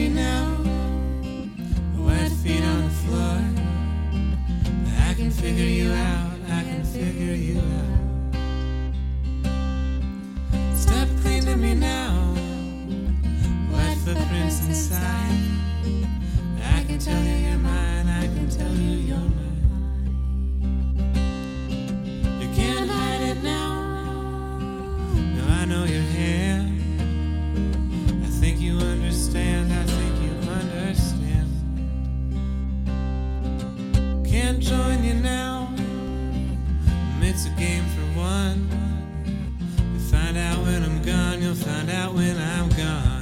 me now. Wet feet on the floor. I can figure you out, I can figure you out. Step clean to me now. Wet footprints inside. I can tell you you're mine, I can tell you you're mine. You can't hide it now. Now I know your hair. I think you understand, I think you understand. Can't join you now. It's a game for one. You'll find out when I'm gone, you'll find out when I'm gone.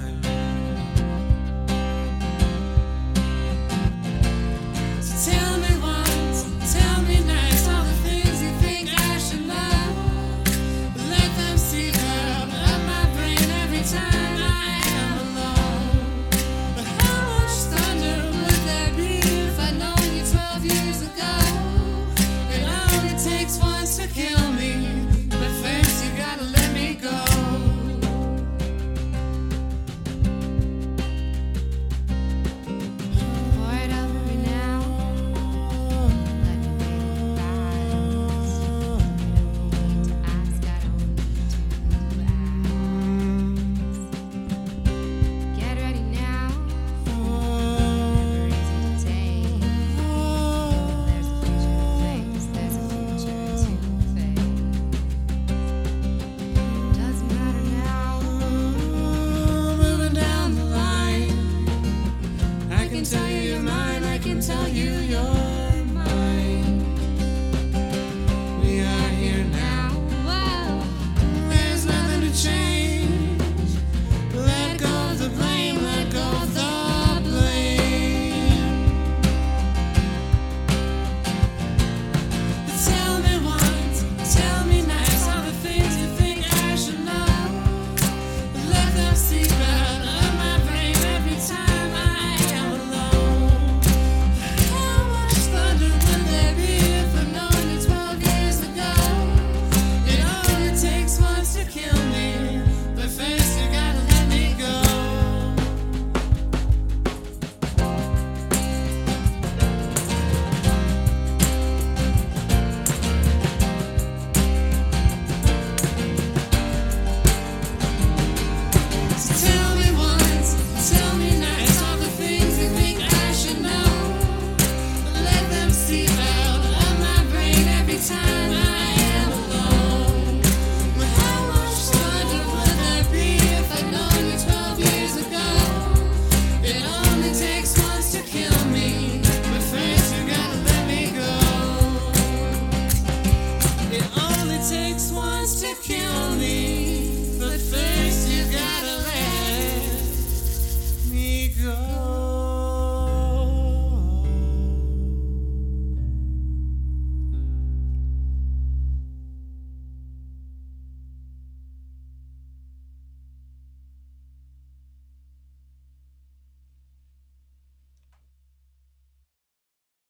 So tell me once, tell me nice, all the things you think I should know. Let them seep out of my brain every time I am alone. But how much thunder would there be if I'd known you 12 years ago? It only takes once to kill me, but first you gotta let me go. Pour it over me now. Let me make it fast. You don't need to ask, I don't need to ask. Get ready now. Never easy to take. There's a future to face. There's a future to face. Doesn't matter now. Moving down the line. I can tell you you're mine, I can tell you you're mine. We are here now. Whoa. There's nothing to change. Let go of the blame, let go of the blame. Tell me once, tell me nice, all the things you think I should know. Let them seep out of my brain every time I am alone. How much thunder would there be if I'd known you 12 years ago? It only takes once to kill me, but first you gotta let me go. So tell me once, tell me nice, all the things you think I should know. Let them seep out of my brain every time I am alone. But how much thunder would there be if I'd known you 12 years ago? It only takes once to kill me, but first you gotta let me go. It only takes once to kill me, but first